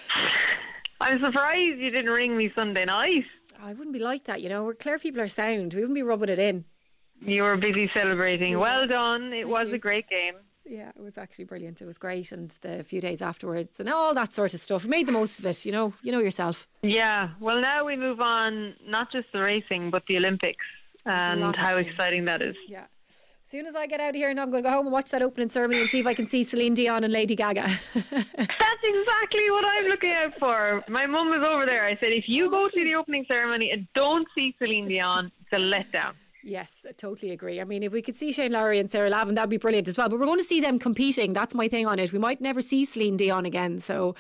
Speaker 9: I'm surprised you didn't ring me Sunday night.
Speaker 3: I wouldn't be like that, We're Clare people are sound. We wouldn't be rubbing it in.
Speaker 9: You were busy celebrating. Yeah. Well done. It was a great game.
Speaker 3: Yeah, it was actually brilliant. It was great, and the few days afterwards and all that sort of stuff. We made the most of it, you know yourself.
Speaker 9: Yeah, well now we move on, not just the racing, but the Olympics, and how exciting that is.
Speaker 3: Yeah. As soon as I get out of here now, I'm going to go home and watch that opening ceremony and see if I can see Celine Dion and Lady Gaga.
Speaker 9: That's exactly what I'm looking out for. My mum was over there. I said, if you go to the opening ceremony and don't see Celine Dion, it's a letdown.
Speaker 3: Yes, I totally agree. I mean, if we could see Shane Lowry and Sarah Lavin, that'd be brilliant as well. But we're going to see them competing. That's my thing on it. We might never see Celine Dion again. So,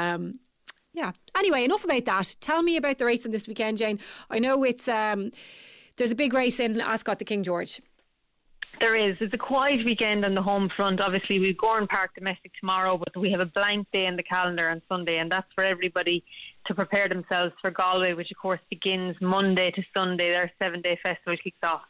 Speaker 3: yeah. Anyway, enough about that. Tell me about the racing this weekend, Jane. I know it's there's a big race in Ascot, the King George.
Speaker 9: There is. It's a quiet weekend on the home front. Obviously, we've Gowran Park domestic tomorrow, but we have a blank day in the calendar on Sunday, and that's for everybody to prepare themselves for Galway, which of course begins Monday to Sunday. Their 7-day festival kicks off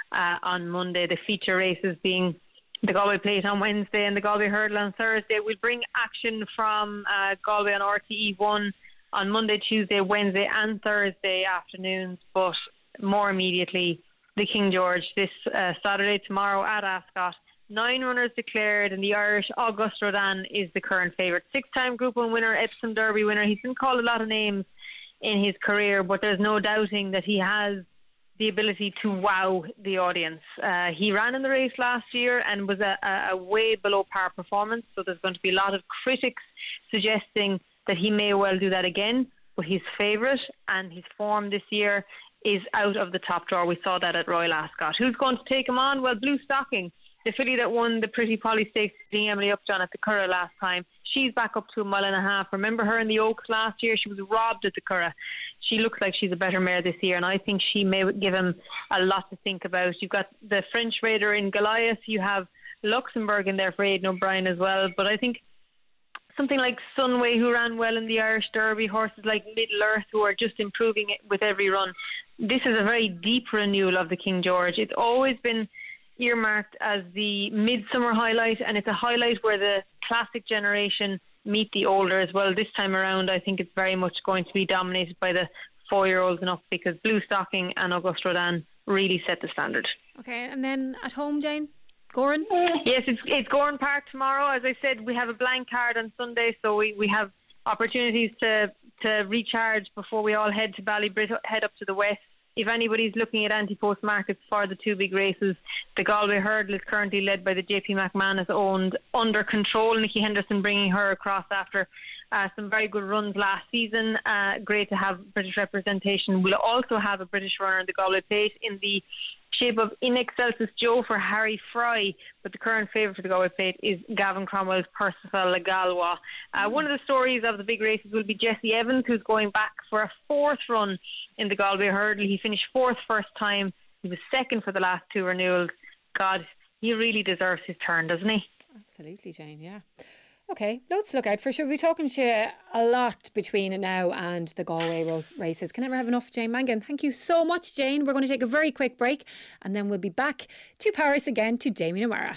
Speaker 9: on Monday. The feature races being the Galway Plate on Wednesday and the Galway Hurdle on Thursday. We'll bring action from Galway on RTE1 on Monday, Tuesday, Wednesday and Thursday afternoons, but more immediately the King George this Saturday, tomorrow at Ascot. 9 runners declared, and the Irish Auguste Rodin is the current favourite. 6-time Group 1 winner, Epsom Derby winner. He's been called a lot of names in his career, but there's no doubting that he has the ability to wow the audience. He ran in the race last year and was a way below par performance, so there's going to be a lot of critics suggesting that he may well do that again, but he's favourite, and his form this year is out of the top drawer. We saw that at Royal Ascot. Who's going to take him on? Well, Blue Stocking, the filly that won the Pretty Polly Stakes, beating Emily Upjohn at the Curragh last time. She's back up to 1.5 miles. Remember her in the Oaks last year? She was robbed at the Curragh. She looks like she's a better mare this year, and I think she may give him a lot to think about. You've got the French Raider in Goliath. You have Luxembourg in there for Aidan O'Brien as well. But I think something like Sunway, who ran well in the Irish Derby, horses like Middle Earth, who are just improving it with every run. This is a very deep renewal of the King George. It's always been earmarked as the midsummer highlight, and it's a highlight where the classic generation meet the older as well. This time around, I think it's very much going to be dominated by the 4-year-olds and up, because Blue Stocking and Auguste Rodin really set the standard.
Speaker 3: Okay, and then at home, Jane? Gowran?
Speaker 9: Yes, it's Gowran Park tomorrow. As I said, we have a blank card on Sunday, so we have opportunities to recharge before we all head to Ballybrit, head up to the west. If anybody's looking at anti-post markets for the 2 big races, the Galway Hurdle is currently led by the JP McManus owned Under Control. Nicky Henderson bringing her across after some very good runs last season. Great to have British representation. We'll also have a British runner in the Galway Plate in the shape of In Excelsis Joe for Harry Fry, but the current favourite for the Galway Plate is Gavin Cromwell's Percival Le Gallois. One of the stories of the big races will be Jesse Evans, who's going back for a 4th run in the Galway Hurdle. He finished 4th first time. He was 2nd for the last 2 renewals. God, he really deserves his turn, doesn't he?
Speaker 3: Absolutely, Jane, yeah. Okay, loads to look out for. Sure, we'll be talking to you a lot between now and the Galway races. Can never have enough, Jane Mangan. Thank you so much, Jane. We're going to take a very quick break, and then we'll be back to Paris again to Damien O'Meara.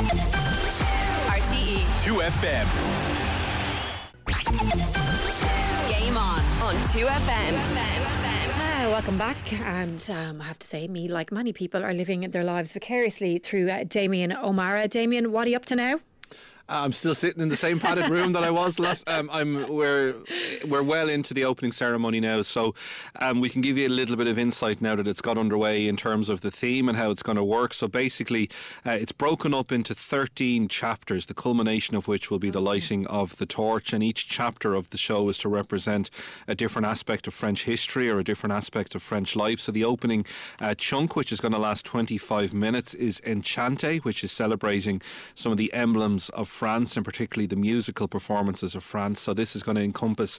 Speaker 2: RTE
Speaker 11: 2FM.
Speaker 2: Game on 2FM.
Speaker 3: Welcome back, and I have to say, me, like many people, are living their lives vicariously through Damien O'Meara. Damien, what are you up to now?
Speaker 4: I'm still sitting in the same padded room that I was last. We're well into the opening ceremony now, so we can give you a little bit of insight now that it's got underway in terms of the theme and how it's going to work. So basically, it's broken up into 13 chapters, the culmination of which will be the lighting of the torch, and each chapter of the show is to represent a different aspect of French history or a different aspect of French life. So the opening chunk, which is going to last 25 minutes, is Enchante, which is celebrating some of the emblems of France, and particularly the musical performances of France. So this is going to encompass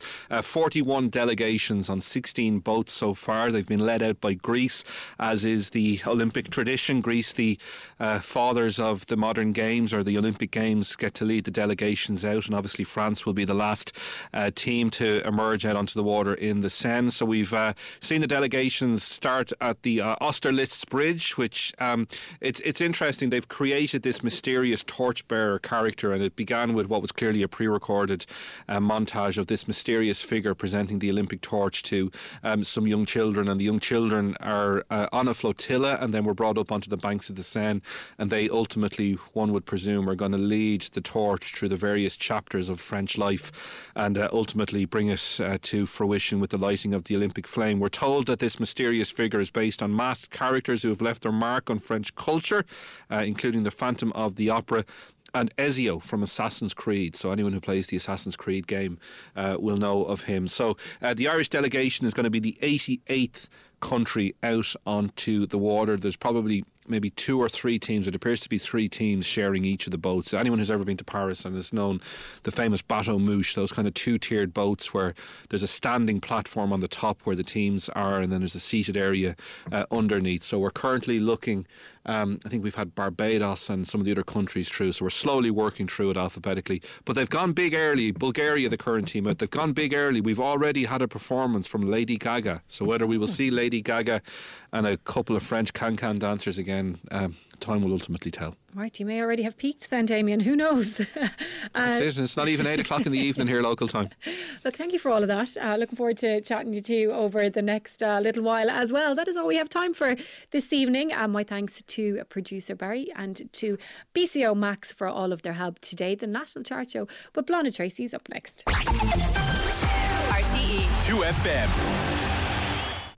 Speaker 4: 41 delegations on 16 boats so far. They've been led out by Greece, as is the Olympic tradition. Greece, the fathers of the modern games, or the Olympic Games, get to lead the delegations out, and obviously France will be the last team to emerge out onto the water in the Seine. So we've seen the delegations start at the Austerlitz Bridge, which it's interesting. They've created this mysterious torchbearer character, and it began with what was clearly a pre-recorded montage of this mysterious figure presenting the Olympic torch to some young children, and the young children are on a flotilla and then were brought up onto the banks of the Seine, and they ultimately, one would presume, are going to lead the torch through the various chapters of French life and ultimately bring it to fruition with the lighting of the Olympic flame. We're told that this mysterious figure is based on masked characters who have left their mark on French culture, including the Phantom of the Opera and Ezio from Assassin's Creed. So anyone who plays the Assassin's Creed game will know of him. So the Irish delegation is going to be the 88th country out onto the water. There's probably maybe 2 or 3 teams. It appears to be 3 teams sharing each of the boats. So anyone who's ever been to Paris and has known the famous Bateau Mouche, those kind of 2-tiered boats where there's a standing platform on the top where the teams are, and then there's a seated area underneath. So we're currently looking, I think we've had Barbados and some of the other countries through, so we're slowly working through it alphabetically. But they've gone big early. Bulgaria, the current team out, they've gone big early. We've already had a performance from Lady Gaga. So whether we will see Lady Gaga and a couple of French can-can dancers again, time will ultimately tell.
Speaker 3: Right, you may already have peaked then, Damien. Who knows?
Speaker 4: That's it. And it's not even 8 o'clock in the evening here local time.
Speaker 3: Look, thank you for all of that. Looking forward to chatting to you over the next little while as well. That is all we have time for this evening. My thanks to producer Barry and to BCO Max for all of their help today. The National Chart Show with Blonna Tracy is up next.
Speaker 2: RTE
Speaker 11: 2FM.